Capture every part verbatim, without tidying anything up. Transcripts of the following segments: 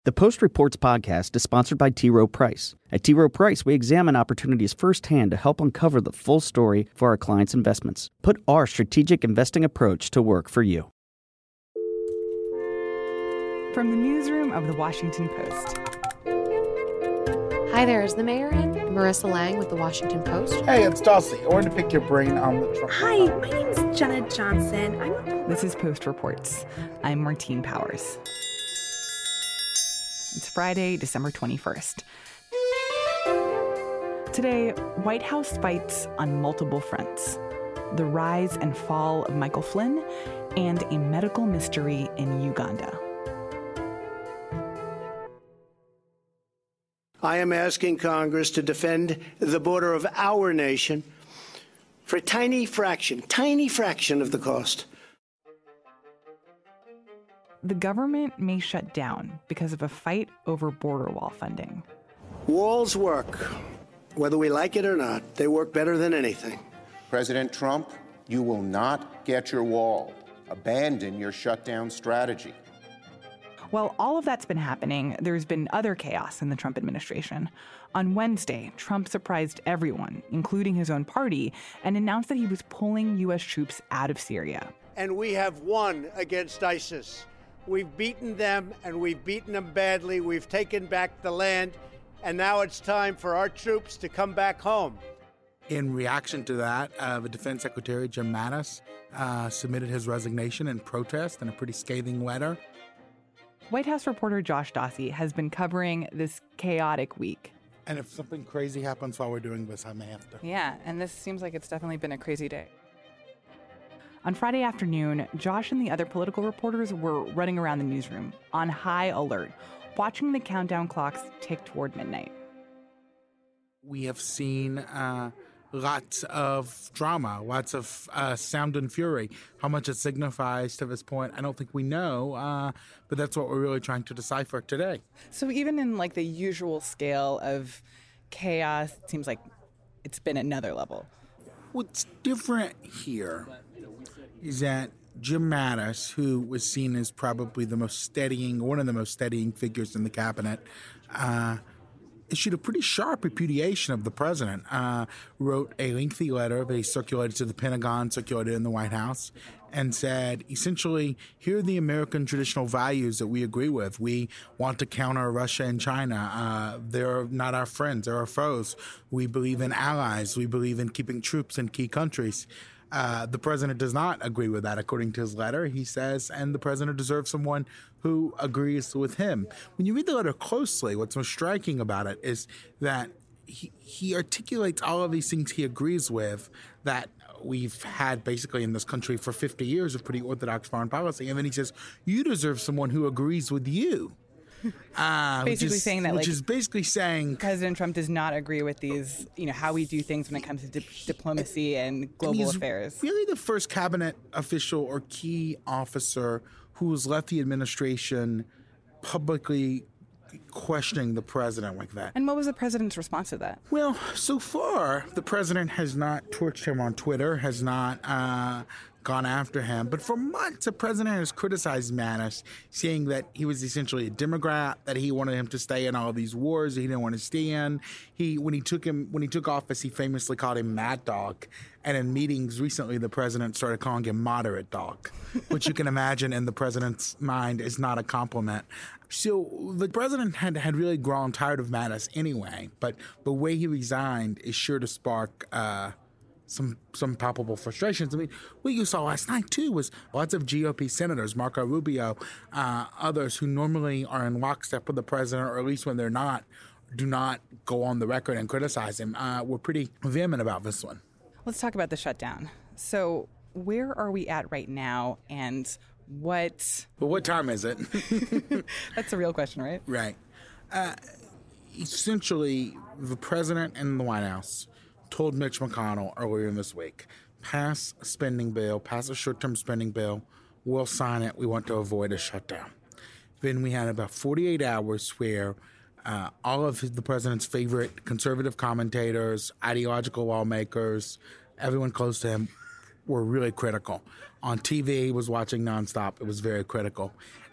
The Post Reports podcast is sponsored by T. Rowe Price. At T. Rowe Price, we examine opportunities firsthand to help uncover the full story for our clients' investments. Put our strategic investing approach to work for you. From the newsroom of The Washington Post. Hi there, is the mayor in? Marissa Lang with The Washington Post. Hey, it's Dulcie. I wanted to pick your brain on the Trump. Hi, my name is Jenna Johnson. I'm. This is Post Reports. I'm Martine Powers. It's Friday, December twenty-first. Today, White House fights on multiple fronts. The rise and fall of Michael Flynn and a medical mystery in Uganda. I am asking Congress to defend the border of our nation for a tiny fraction, tiny fraction of the cost. The government may shut down because of a fight over border wall funding. Walls work, whether we like it or not. They work better than anything. President Trump, you will not get your wall. Abandon your shutdown strategy. While all of that's been happening, there's been other chaos in the Trump administration. On Wednesday, Trump surprised everyone, including his own party, and announced that he was pulling U S troops out of Syria. And we have won against ISIS. We've beaten them, and we've beaten them badly. We've taken back the land, and now it's time for our troops to come back home. In reaction to that, uh, the Defense Secretary, Jim Mattis, uh, submitted his resignation in protest in a pretty scathing letter. White House reporter Josh Dawsey has been covering this chaotic week. And if something crazy happens while we're doing this, I may have to. Yeah, and this seems like it's definitely been a crazy day. On Friday afternoon, Josh and the other political reporters were running around the newsroom on high alert, watching the countdown clocks tick toward midnight. We have seen uh, lots of drama, lots of uh, sound and fury. How much it signifies to this point, I don't think we know, uh, but that's what we're really trying to decipher today. So even in like the usual scale of chaos, it seems like it's been another level. What's different here is that Jim Mattis, who was seen as probably the most steadying, one of the most steadying figures in the cabinet, uh, issued a pretty sharp repudiation of the president, uh, wrote a lengthy letter that he circulated to the Pentagon, circulated in the White House, and said, essentially, here are the American traditional values that we agree with. We want to counter Russia and China. Uh, they're not our friends, they're our foes. We believe in allies. We believe in keeping troops in key countries. Uh, the president does not agree with that, according to his letter. He says, and the president deserves someone who agrees with him. When you read the letter closely, what's most striking about it is that he, he articulates all of these things he agrees with that we've had basically in this country for fifty years of pretty orthodox foreign policy. And then he says, you deserve someone who agrees with you. Uh, basically is, saying that, which like, is basically saying President Trump does not agree with these, you know, how we do things when it comes to di- diplomacy and global he's affairs. Really, the first cabinet official or key officer who has left the administration publicly questioning the president like that. And what was the president's response to that? Well, so far, the president has not torched him on Twitter, has not uh, gone after him. But for months, the president has criticized Mattis, saying that he was essentially a Democrat, that he wanted him to stay in all of these wars that he didn't want to stay in. He, when he took him, when he took office, he famously called him Mad Dog. And in meetings recently, the president started calling him Moderate Dog, which you can imagine in the president's mind is not a compliment. So the president had, had really grown tired of Mattis anyway, but the way he resigned is sure to spark uh, some some palpable frustrations. I mean, what you saw last night, too, was lots of G O P senators, Marco Rubio, uh, others who normally are in lockstep with the president, or at least when they're not, do not go on the record and criticize him. Uh, we're pretty vehement about this one. Let's talk about the shutdown. So where are we at right now, and what... Well, what time is it? That's a real question, right? Right. Uh, essentially, the president and the White House told Mitch McConnell earlier this week, pass a spending bill, pass a short-term spending bill, we'll sign it, we want to avoid a shutdown. Then we had about forty-eight hours where uh, all of his, the president's favorite conservative commentators, ideological lawmakers, everyone close to him were really critical. On T V, he was watching nonstop. It was very critical.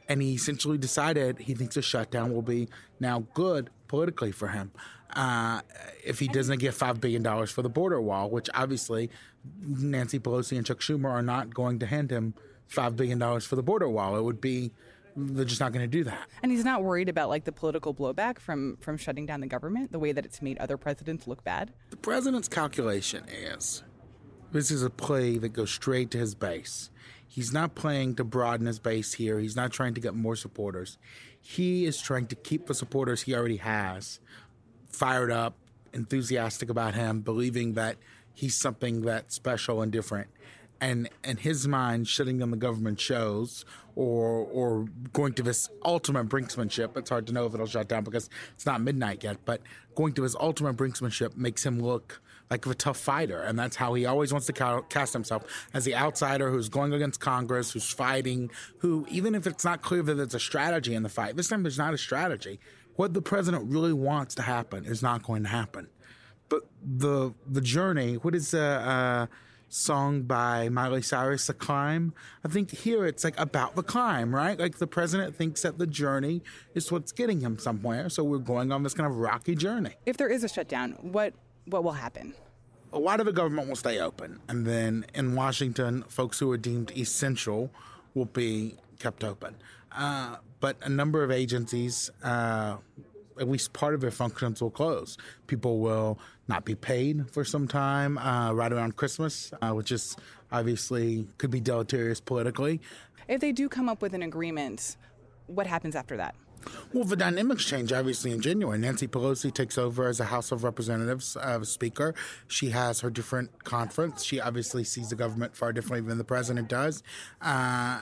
And he essentially decided he thinks a shutdown will be now good politically for him uh, if he doesn't get five billion dollars for the border wall, which obviously Nancy Pelosi and Chuck Schumer are not going to hand him five billion dollars for the border wall. It would be, they're just not going to do that. And he's not worried about like the political blowback from, from shutting down the government, the way that it's made other presidents look bad? The president's calculation is this is a play that goes straight to his base. He's not playing to broaden his base here. He's not trying to get more supporters. He is trying to keep the supporters he already has fired up, enthusiastic about him, believing that he's something that's special and different. And in his mind, shutting down the government shows or or going to this ultimate brinksmanship. It's hard to know if it'll shut down because it's not midnight yet, but going to his ultimate brinksmanship makes him look like a tough fighter. And that's how he always wants to ca- cast himself, as the outsider who's going against Congress, who's fighting, who, even if it's not clear that there's a strategy in the fight, this time there's not a strategy. What the president really wants to happen is not going to happen. But the the journey, what is a uh, song by Miley Cyrus, The Climb? I think here it's like about the climb, right? Like the president thinks that the journey is what's getting him somewhere. So we're going on this kind of rocky journey. If there is a shutdown, what what will happen? A lot of the government will stay open. And then in Washington, folks who are deemed essential will be kept open. Uh, but a number of agencies, uh, at least part of their functions will close. People will not be paid for some time uh, right around Christmas, uh, which is obviously could be deleterious politically. If they do come up with an agreement, what happens after that? Well, the dynamics change, obviously, in January. Nancy Pelosi takes over as a House of Representatives uh, Speaker. She has her different conference. She obviously sees the government far differently than the president does. Uh,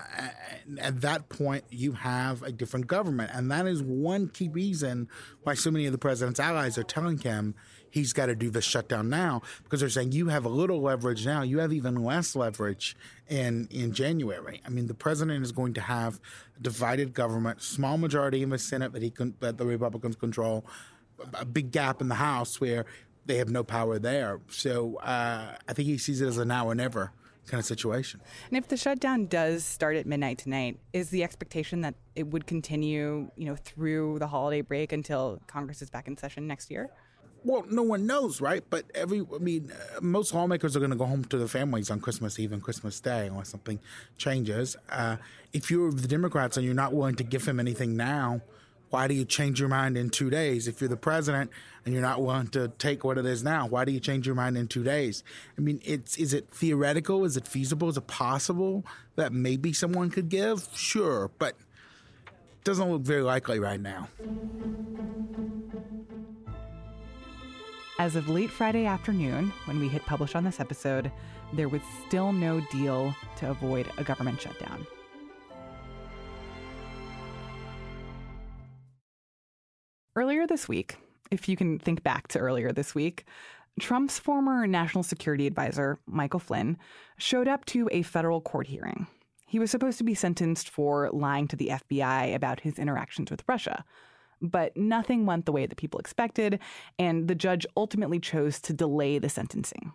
at that point, you have a different government. And that is one key reason why so many of the president's allies are telling him he's got to do this shutdown now, because they're saying you have a little leverage now. You have even less leverage in in January. I mean, the president is going to have a divided government, small majority in the Senate that he can, that the Republicans control, a big gap in the House where they have no power there. So uh, I think he sees it as a now or never kind of situation. And if the shutdown does start at midnight tonight, is the expectation that it would continue, you know, through the holiday break until Congress is back in session next year? Well, no one knows, right? But every, I mean, uh, most lawmakers are going to go home to their families on Christmas Eve and Christmas Day unless something changes. Uh, if you're the Democrats and you're not willing to give him anything now, why do you change your mind in two days? If you're the president and you're not willing to take what it is now, why do you change your mind in two days? I mean, it's is it theoretical? Is it feasible? Is it possible that maybe someone could give? Sure, but it doesn't look very likely right now. As of late Friday afternoon, when we hit publish on this episode, there was still no deal to avoid a government shutdown. Earlier this week, if you can think back to earlier this week, Trump's former national security advisor, Michael Flynn, showed up to a federal court hearing. He was supposed to be sentenced for lying to the F B I about his interactions with Russia. But nothing went the way that people expected, and the judge ultimately chose to delay the sentencing.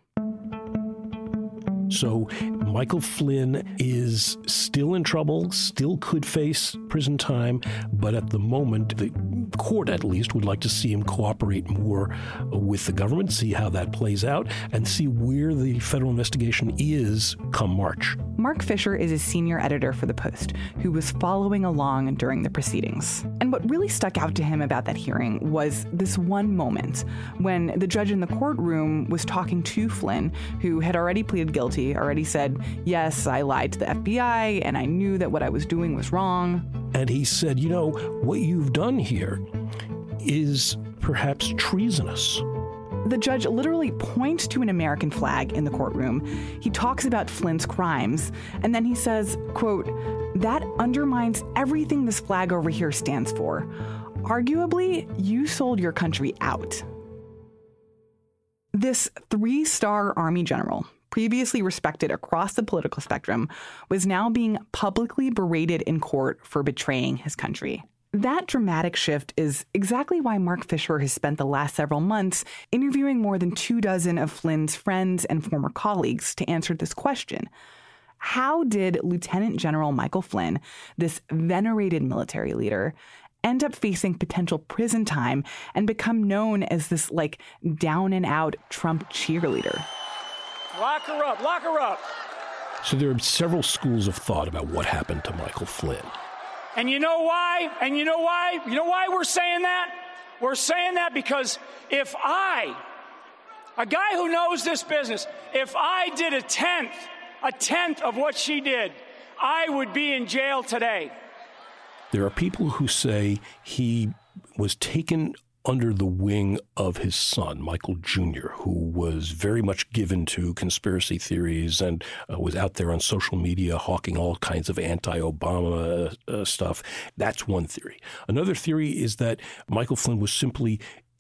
So Michael Flynn is still in trouble, still could face prison time, but at the moment, the court at least would like to see him cooperate more with the government, see how that plays out, and see where the federal investigation is come March. Mark Fisher is a senior editor for The Post, who was following along during the proceedings. And what really stuck out to him about that hearing was this one moment when the judge in the courtroom was talking to Flynn, who had already pleaded guilty, already said, yes, I lied to the F B I, and I knew that what I was doing was wrong. And he said, you know, what you've done here is perhaps treasonous. The judge literally points to an American flag in the courtroom. He talks about Flynn's crimes, and then he says, quote, that undermines everything this flag over here stands for. Arguably, you sold your country out. This three-star Army general, previously respected across the political spectrum, was now being publicly berated in court for betraying his country. That dramatic shift is exactly why Mark Fisher has spent the last several months interviewing more than two dozen of Flynn's friends and former colleagues to answer this question. How did Lieutenant General Michael Flynn, this venerated military leader, end up facing potential prison time and become known as this, like, down-and-out Trump cheerleader? Lock her up, lock her up. So there are several schools of thought about what happened to Michael Flynn. And you know why? And you know why? You know why we're saying that? We're saying that because if I, a guy who knows this business, if I did a tenth, a tenth of what she did, I would be in jail today. There are people who say he was taken under the wing of his son, Michael Junior, who was very much given to conspiracy theories and uh, was out there on social media hawking all kinds of anti-Obama uh, stuff. That's one theory. Another theory is that Michael Flynn was simply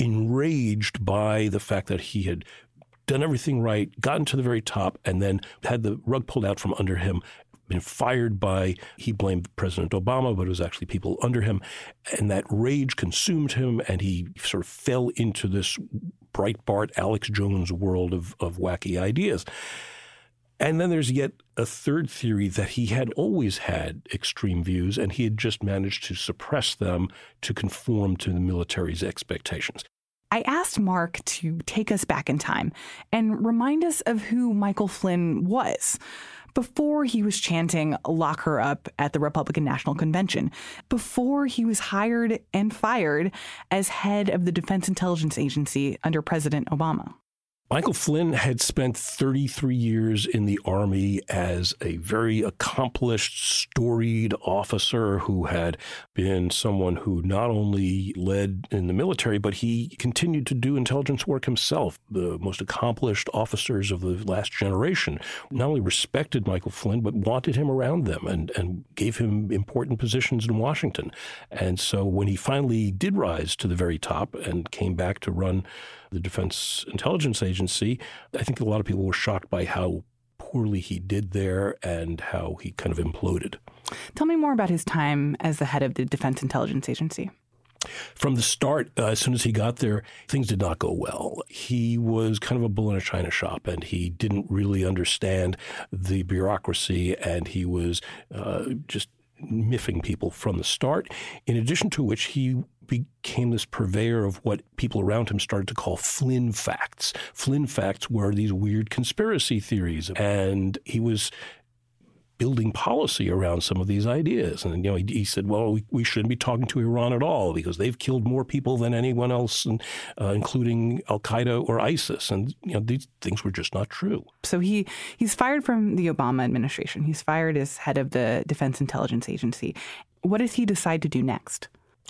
enraged by the fact that he had done everything right, gotten to the very top, and then had the rug pulled out from under him, been fired by, he blamed President Obama, but it was actually people under him. And that rage consumed him, and he sort of fell into this Breitbart, Alex Jones world of, of wacky ideas. And then there's yet a third theory that he had always had extreme views, and he had just managed to suppress them to conform to the military's expectations. I asked Mark to take us back in time and remind us of who Michael Flynn was before he was chanting "lock her up" at the Republican National Convention, before he was hired and fired as head of the Defense Intelligence Agency under President Obama. Michael Flynn had spent thirty-three years in the Army as a very accomplished, storied officer who had been someone who not only led in the military, but he continued to do intelligence work himself. The most accomplished officers of the last generation not only respected Michael Flynn, but wanted him around them and, and gave him important positions in Washington. And so when he finally did rise to the very top and came back to run the Defense Intelligence Agency, I think a lot of people were shocked by how poorly he did there and how he kind of imploded. Tell me more about his time as the head of the Defense Intelligence Agency. From the start, uh, as soon as he got there, things did not go well. He was kind of a bull in a china shop, and he didn't really understand the bureaucracy, and he was uh, just miffing people from the start, in addition to which he became this purveyor of what people around him started to call Flynn facts. Flynn facts were these weird conspiracy theories, and he was building policy around some of these ideas. And, you know, he, he said, well, we, we shouldn't be talking to Iran at all because they've killed more people than anyone else, and, uh, including Al-Qaeda or ISIS. And, you know, these things were just not true. So he he's fired from the Obama administration. He's fired as head of the Defense Intelligence Agency. What does he decide to do next?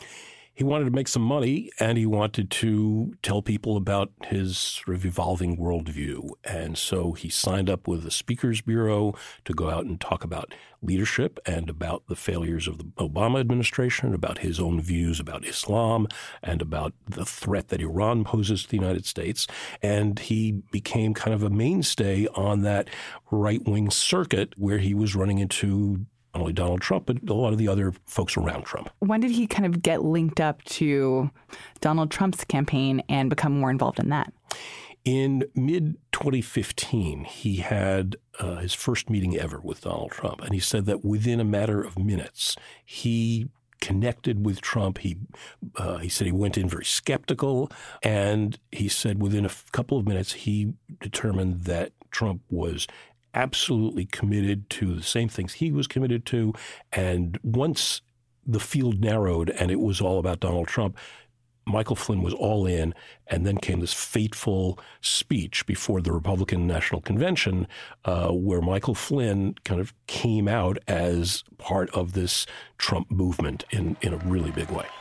He wanted to make some money, and he wanted to tell people about his sort of evolving worldview. And so he signed up with the Speakers Bureau to go out and talk about leadership and about the failures of the Obama administration, about his own views about Islam, and about the threat that Iran poses to the United States. And he became kind of a mainstay on that right-wing circuit where he was running into not only Donald Trump, but a lot of the other folks around Trump. When did he kind of get linked up to Donald Trump's campaign and become more involved in that? In mid twenty fifteen, he had uh, his first meeting ever with Donald Trump. And he said that within a matter of minutes, he connected with Trump. He uh, he said he went in very skeptical. And he said within a f- couple of minutes, he determined that Trump was absolutely committed to the same things he was committed to. And once the field narrowed and it was all about Donald Trump, Michael Flynn was all in. And then came this fateful speech before the Republican National Convention uh, where Michael Flynn kind of came out as part of this Trump movement in, in a really big way.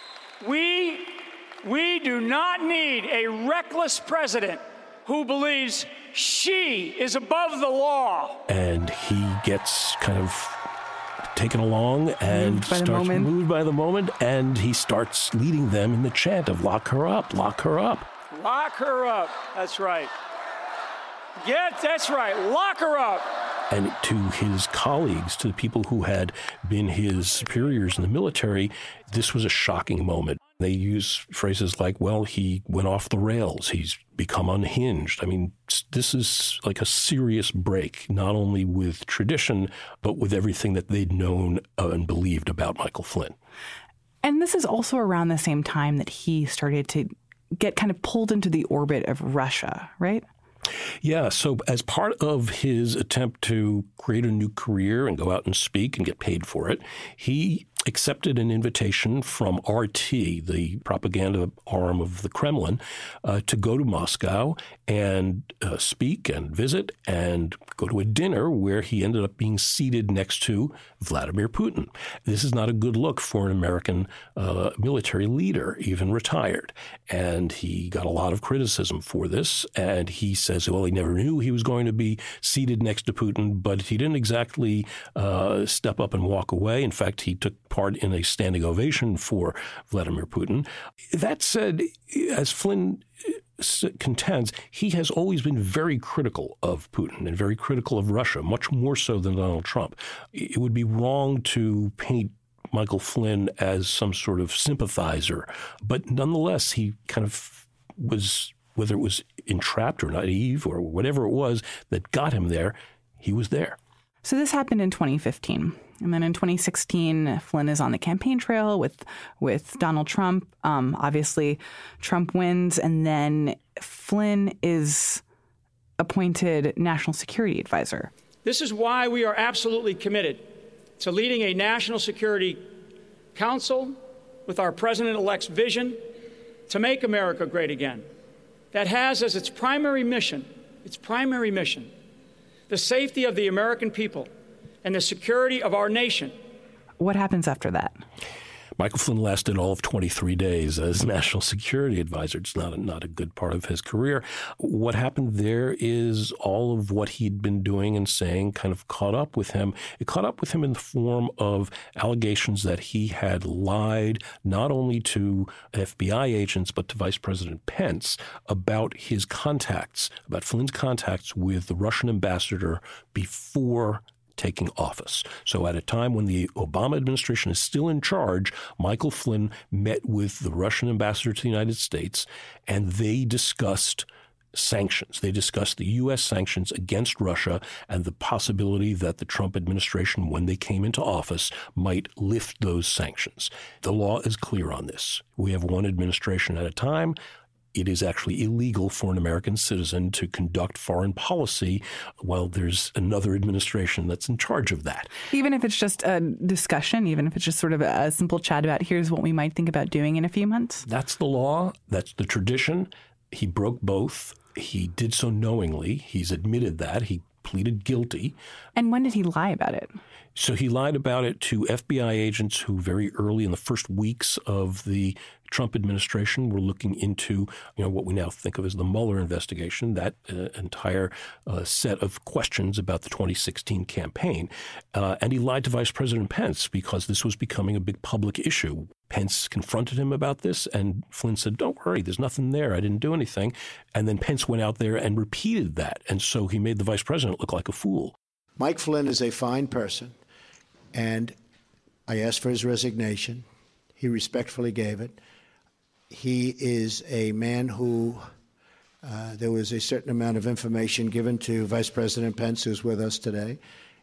We, we do not need a reckless president who believes she is above the law. And he gets kind of taken along and starts moved by the moment, and he starts leading them in the chant of lock her up, lock her up. Lock her up. That's right. Get, that's right. Lock her up. And to his colleagues, to the people who had been his superiors in the military, this was a shocking moment. They use phrases like, well, he went off the rails. He's become unhinged. I mean, this is like a serious break, not only with tradition, but with everything that they'd known and believed about Michael Flynn. And this is also around the same time that he started to get kind of pulled into the orbit of Russia, right? Yeah. So as part of his attempt to create a new career and go out and speak and get paid for it, he accepted an invitation from R T, the propaganda arm of the Kremlin, uh, to go to Moscow and uh, speak and visit and go to a dinner where he ended up being seated next to Vladimir Putin. This is not a good look for an American uh, military leader, even retired. And he got a lot of criticism for this. And he says, well, he never knew he was going to be seated next to Putin, but he didn't exactly uh, step up and walk away. In fact, he took part in a standing ovation for Vladimir Putin. That said, as Flynn contends, he has always been very critical of Putin and very critical of Russia, much more so than Donald Trump. It would be wrong to paint Michael Flynn as some sort of sympathizer, but nonetheless, he kind of was, whether it was entrapped or naive or whatever it was that got him there, he was there. So this happened in twenty fifteen. And then in twenty sixteen, Flynn is on the campaign trail with with Donald Trump. Um, obviously, Trump wins, and then Flynn is appointed National Security Advisor. This is why we are absolutely committed to leading a national security council with our president-elect's vision to make America great again. That has as its primary mission, its primary mission, the safety of the American people and the security of our nation. What happens after that? Michael Flynn lasted all of twenty-three days as National Security Advisor. It's not a, not a good part of his career. What happened there is all of what he'd been doing and saying kind of caught up with him. It caught up with him in the form of allegations that he had lied not only to F B I agents but to Vice President Pence about his contacts, about Flynn's contacts with the Russian ambassador before taking office. So at a time when the Obama administration is still in charge, Michael Flynn met with the Russian ambassador to the United States, and they discussed sanctions. They discussed the U S sanctions against Russia and the possibility that the Trump administration, when they came into office, might lift those sanctions. The law is clear on this. We have one administration at a time. It is actually illegal for an American citizen to conduct foreign policy while there's another administration that's in charge of that. Even if it's just a discussion, even if it's just sort of a simple chat about here's what we might think about doing in a few months? That's the law. That's the tradition. He broke both. He did so knowingly. He's admitted that. He pleaded guilty. And when did he lie about it? So he lied about it to F B I agents who very early in the first weeks of the Trump administration were looking into, you know, what we now think of as the Mueller investigation, that uh, entire uh, set of questions about the twenty sixteen campaign. Uh, and he lied to Vice President Pence because this was becoming a big public issue. Pence confronted him about this, and Flynn said, don't worry, there's nothing there. I didn't do anything. And then Pence went out there and repeated that. And so he made the vice president look like a fool. Mike Flynn is a fine person, and I asked for his resignation. He respectfully gave it. He is a man who uh, there was a certain amount of information given to Vice President Pence, who's with us today,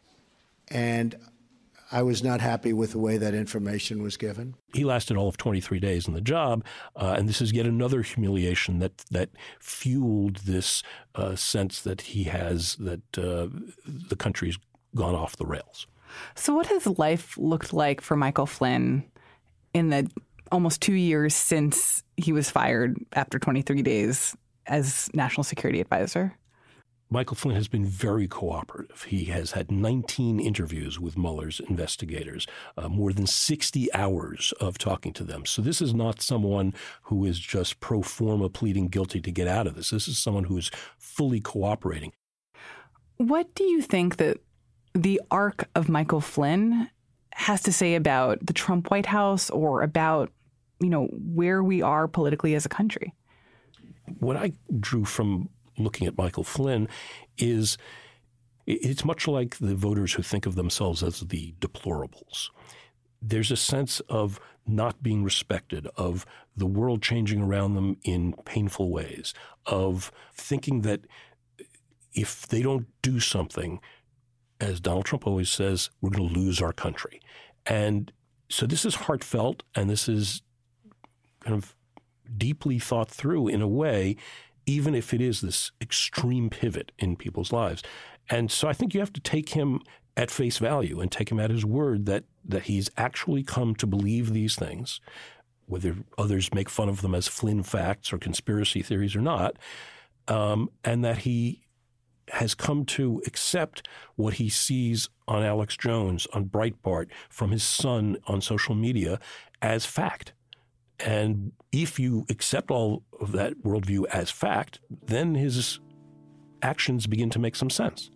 and I was not happy with the way that information was given. He lasted all of twenty-three days in the job, uh, and this is yet another humiliation that that fueled this uh, sense that he has that uh, the country's gone off the rails. So what has life looked like for Michael Flynn in the almost two years since he was fired after twenty-three days as National Security Advisor? Michael Flynn has been very cooperative. He has had nineteen interviews with Mueller's investigators, uh, more than sixty hours of talking to them. So this is not someone who is just pro forma pleading guilty to get out of this. This is someone who is fully cooperating. What do you think that the arc of Michael Flynn has to say about the Trump White House or about, you know, where we are politically as a country? What I drew from looking at Michael Flynn is It's much like the voters who think of themselves as the deplorables. There's a sense of not being respected, of the world changing around them in painful ways, of thinking that if they don't do something, as Donald Trump always says, we're going to lose our country. And so this is heartfelt, and this is kind of deeply thought through in a way, even if it is this extreme pivot in people's lives. And so I think you have to take him at face value and take him at his word that that he's actually come to believe these things, whether others make fun of them as Flynn facts or conspiracy theories or not, um, and that he has come to accept what he sees on Alex Jones, on Breitbart, from his son on social media as fact. And if you accept all of that worldview as fact, then his actions begin to make some sense.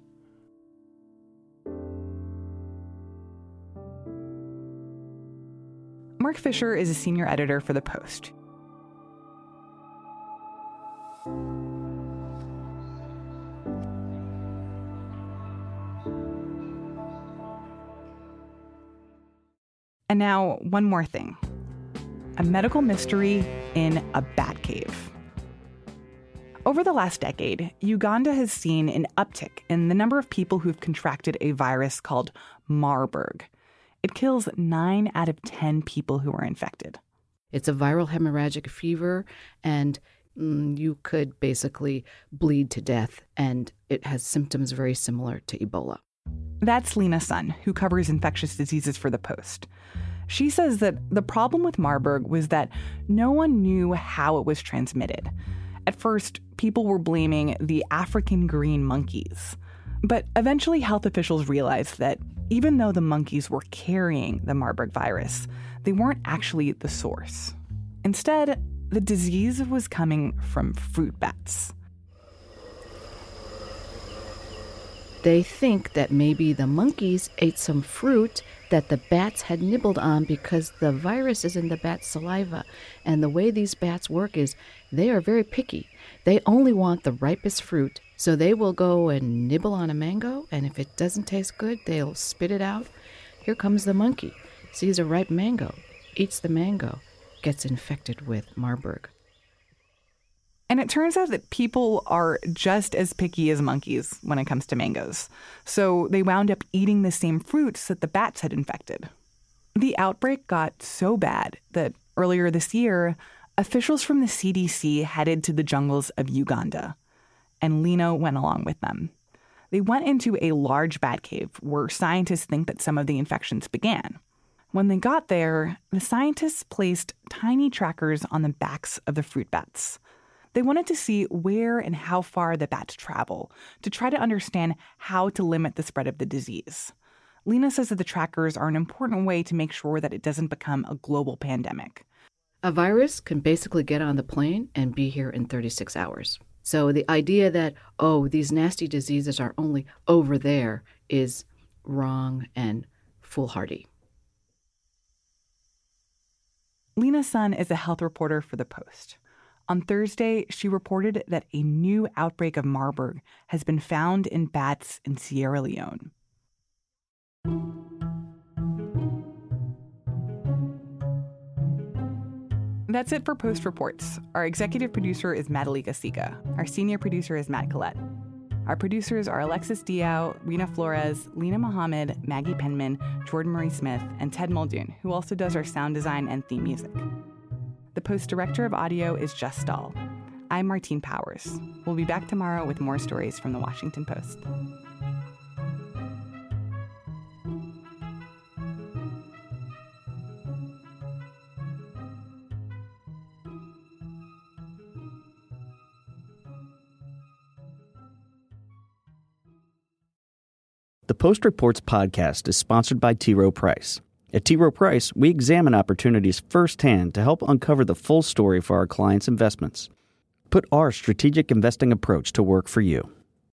Mark Fisher is a senior editor for The Post. And now, one more thing. A medical mystery in a bat cave. Over the last decade, Uganda has seen an uptick in the number of people who've contracted a virus called Marburg. It kills nine out of ten people who are infected. It's a viral hemorrhagic fever, and mm, you could basically bleed to death, and it has symptoms very similar to Ebola. That's Lena Sun, who covers infectious diseases for The Post. She says that the problem with Marburg was that no one knew how it was transmitted. At first, people were blaming the African green monkeys. But eventually health officials realized that even though the monkeys were carrying the Marburg virus, they weren't actually the source. Instead, the disease was coming from fruit bats. They think that maybe the monkeys ate some fruit that the bats had nibbled on because the virus is in the bat's saliva. And the way these bats work is they are very picky. They only want the ripest fruit. So they will go and nibble on a mango, and if it doesn't taste good, they'll spit it out. Here comes the monkey, sees a ripe mango, eats the mango, gets infected with Marburg. And it turns out that people are just as picky as monkeys when it comes to mangoes. So they wound up eating the same fruits that the bats had infected. The outbreak got so bad that earlier this year, officials from the C D C headed to the jungles of Uganda. And Lena went along with them. They went into a large bat cave where scientists think that some of the infections began. When they got there, the scientists placed tiny trackers on the backs of the fruit bats. They wanted to see where and how far the bats travel to try to understand how to limit the spread of the disease. Lena says that the trackers are an important way to make sure that it doesn't become a global pandemic. A virus can basically get on the plane and be here in thirty-six hours. So the idea that, oh, these nasty diseases are only over there is wrong and foolhardy. Lena Sun is a health reporter for The Post. On Thursday, she reported that a new outbreak of Marburg has been found in bats in Sierra Leone. That's it for Post Reports. Our executive producer is Madalika Sika. Our senior producer is Matt Collette. Our producers are Alexis Diao, Rena Flores, Lena Mohammed, Maggie Penman, Jordan Marie Smith, and Ted Muldoon, who also does our sound design and theme music. The Post director of audio is Jess Stahl. I'm Martine Powers. We'll be back tomorrow with more stories from the Washington Post. The Post Reports podcast is sponsored by T. Rowe Price. At T. Rowe Price, we examine opportunities firsthand to help uncover the full story for our clients' investments. Put our strategic investing approach to work for you.